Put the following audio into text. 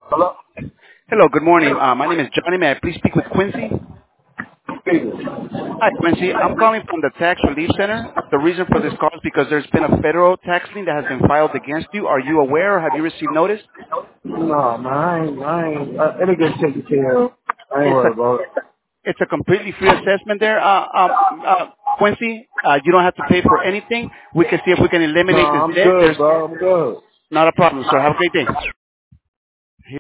Hello? Hello, good morning. My name is Johnny. May I please speak with Quincy? Speaking. Hi, Quincy. I'm calling from the Tax Relief Center. The reason for this call is because there's been a federal tax lien that has been filed against you. Are you aware or have you received notice? No, man, it'll get taken care of. I ain't It's a worried about it. it's a completely free assessment there, Quincy. You don't have to pay for anything. We can see if we can No, eliminate this I'm debt. good, There's bro. I'm good. not a problem, sir. Have a great day.